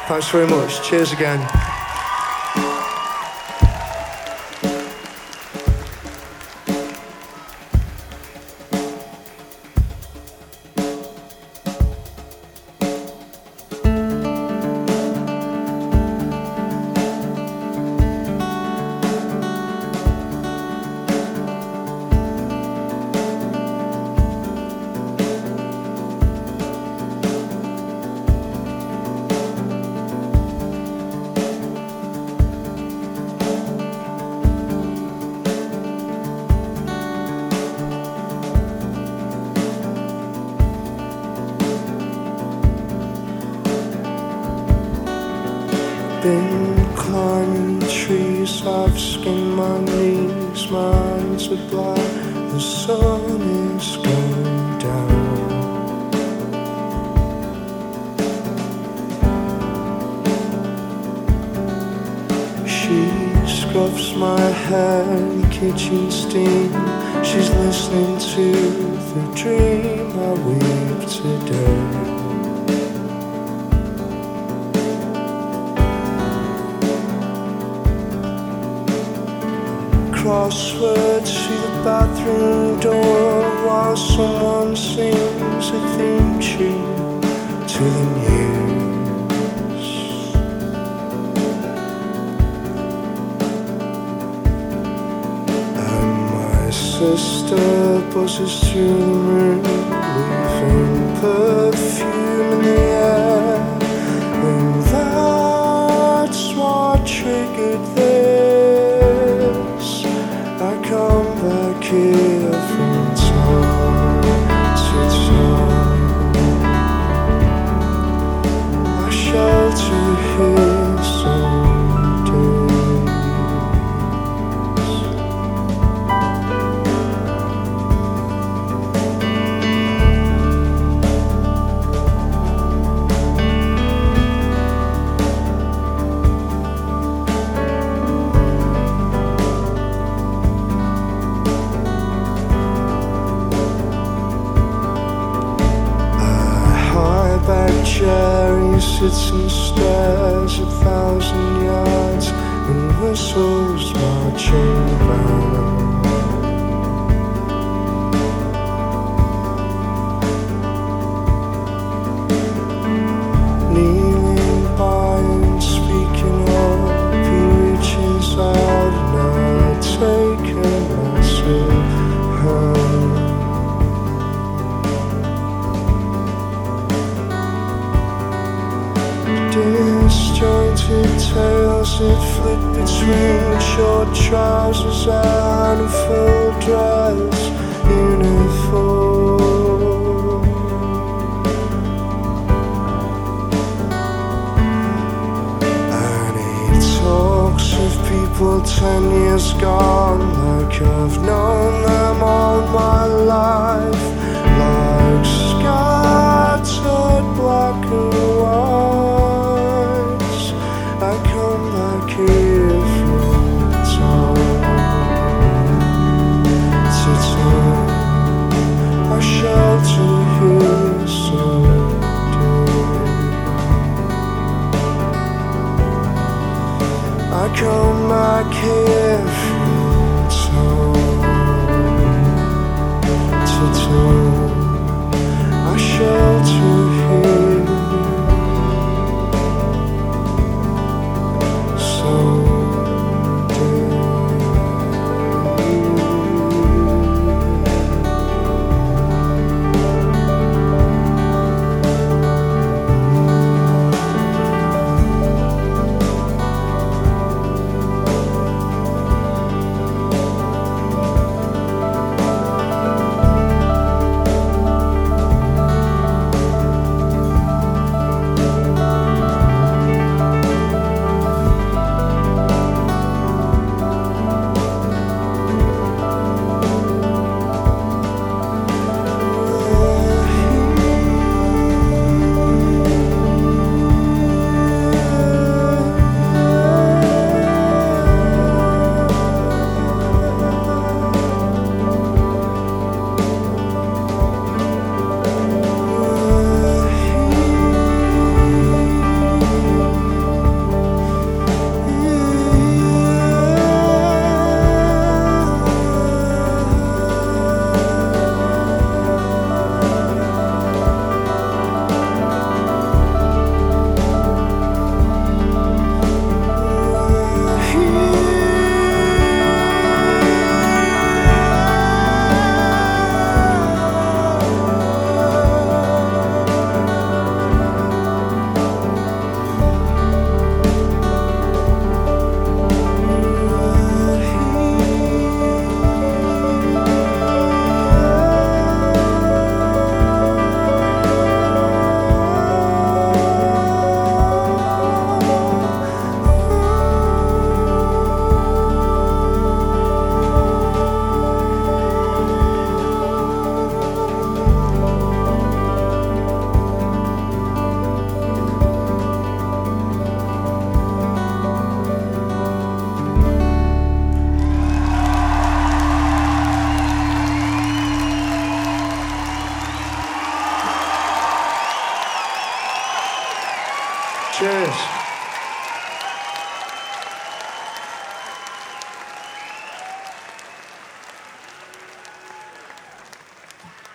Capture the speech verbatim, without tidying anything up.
Thanks very much. Cheers again. Been climbing trees, I've skinned my knees, my eyes are black, the sun is going down. She scrubs my hair in kitchen steam, she's listening to the dream I weave today. Crosswords through the bathroom door while someone sings a theme tune to the news. And my sister buzzes through the room, leaving perfume in the air, and that's what triggered this. I come back here from time to time. I shelter here some days. Jerry sits and stares a thousand yards and whistles marching band. Kneeling by and speaking up, he reaches out and I take a massive hand. Disjointed tales that flit between short trousers and a full dress uniform. And he talks of people ten years gone, like I've known them all my life, like scattered black and white. I come back here from time to time. I shelter here someday. I come back here from time to time. Cheers.